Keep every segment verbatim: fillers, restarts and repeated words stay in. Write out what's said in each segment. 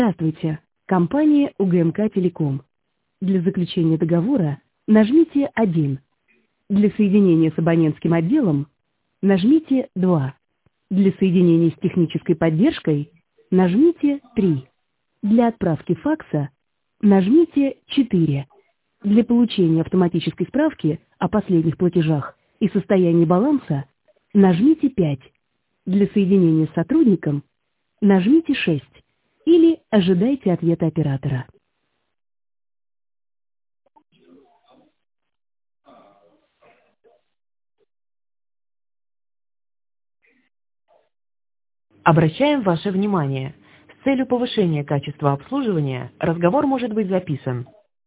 Здравствуйте, компания УГМК Телеком. Для заключения договора нажмите один. Для соединения с абонентским отделом нажмите два. Для соединения с технической поддержкой нажмите три. Для отправки факса нажмите четыре. Для получения автоматической справки о последних платежах и состоянии баланса нажмите пять. Для соединения с сотрудником нажмите шесть или ожидайте ответа оператора. Обращаем ваше внимание. С целью повышения качества обслуживания разговор может быть записан.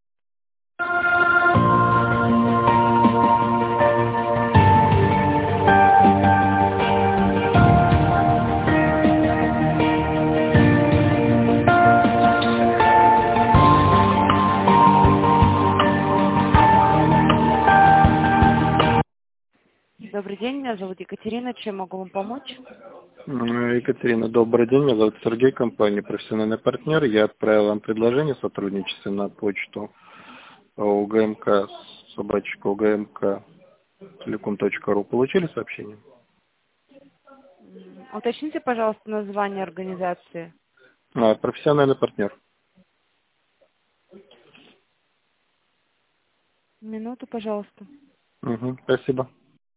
Добрый день, меня зовут Екатерина. Чем могу вам помочь? Екатерина, добрый день. Меня зовут Сергей, компания «Профессиональный партнер». Я отправил вам предложение о сотрудничестве на почту УГМК, собачка УГМК, телеком точка ру. Получили сообщение? Уточните, пожалуйста, название организации. А, «Профессиональный партнер». Минуту, пожалуйста. Угу, спасибо.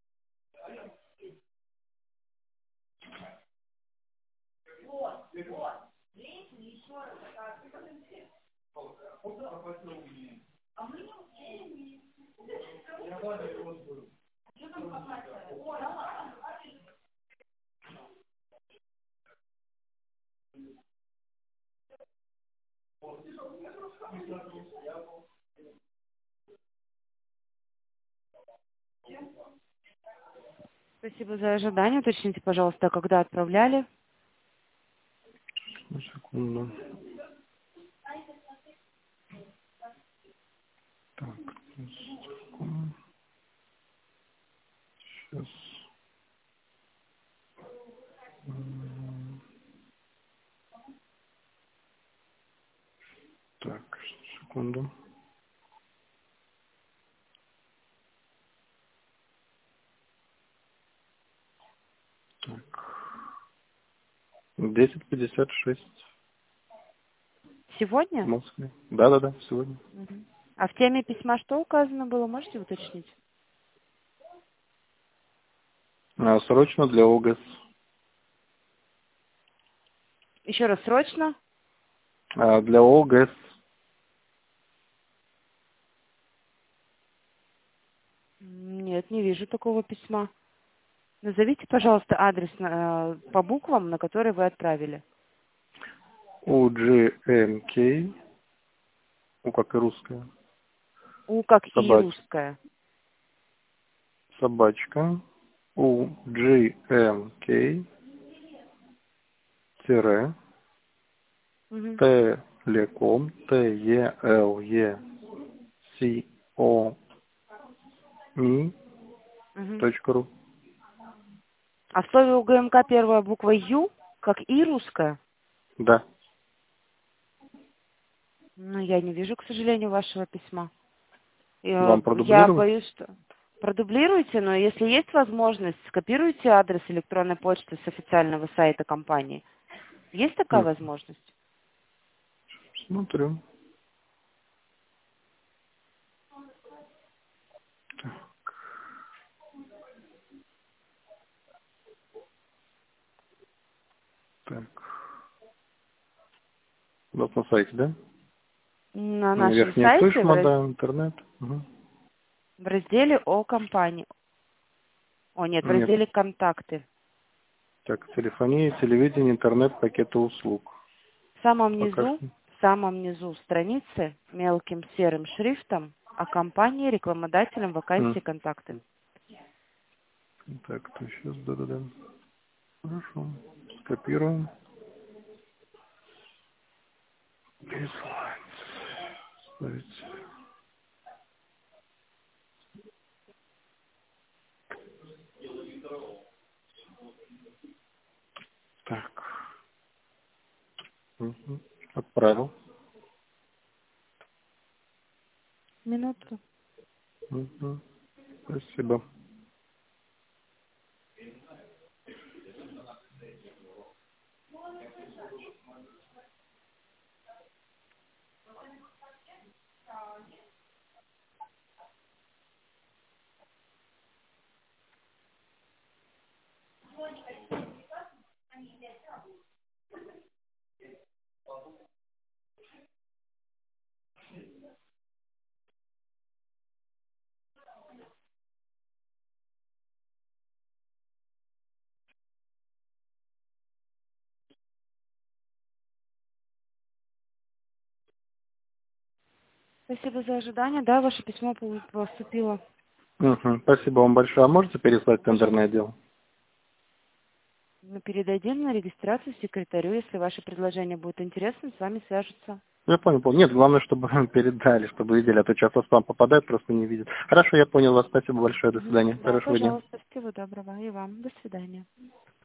Спасибо за ожидание. Уточните, пожалуйста, когда отправляли? На секунду. Так, секунду. Сейчас. М, Так, секунду. Так. десять пятьдесят шесть в Сегодня? Москве. Да-да-да, сегодня. Мгм. А в теме письма что указано было? Можете уточнить? А, срочно для ОГЭС. Еще раз, срочно? А, для ОГЭС. М, Нет, не вижу такого письма. Назовите, пожалуйста, адрес э, по буквам, на который вы отправили. УГМК. У как и русская. У как и Собач. русская. Собачка. УГМК. Тире. Мгм. Телеком. Т Е Л Е С О Ми. Мгм. Точка ру. А в слове УГМК первая буква Ю, как и русская? Да. Ну, я не вижу, к сожалению, вашего письма. Я, Вам я продублировать? боюсь, что... Продублируйте, но если есть возможность, скопируйте адрес электронной почты с официального сайта компании. Есть такая М, возможность? Смотрю. Так. У вас на сайте, да? На нашем Верхняя сайте в, слышма, раз- да, интернет. Угу. в разделе о компании. О, нет, в Нет. разделе контакты. Так, телефония, телевидение, интернет, пакеты услуг. В самом Пока низу, что. в самом низу страницы мелким серым шрифтом о компании, рекламодателям, М. вакансии, контакты. Так, то сейчас, да-да-да. Хорошо. Скопируем. Прислать. Ставить. Так. Угу. Отправил. Минутку. Угу. Спасибо. Спасибо за ожидание. Да, ваше письмо поступило. Угу. Спасибо вам большое. А можете переслать в тендерное отдел? Мы передадим на регистрацию секретарю. Если ваше предложение будет интересным, с вами свяжутся. Я понял, понял. Нет, главное, чтобы передали, чтобы видели, а то часто спам попадает, просто не видят. Хорошо, я понял вас. Спасибо большое. До свидания. Да, Хорошего дня. пожалуйста. Всего доброго. И вам. До свидания.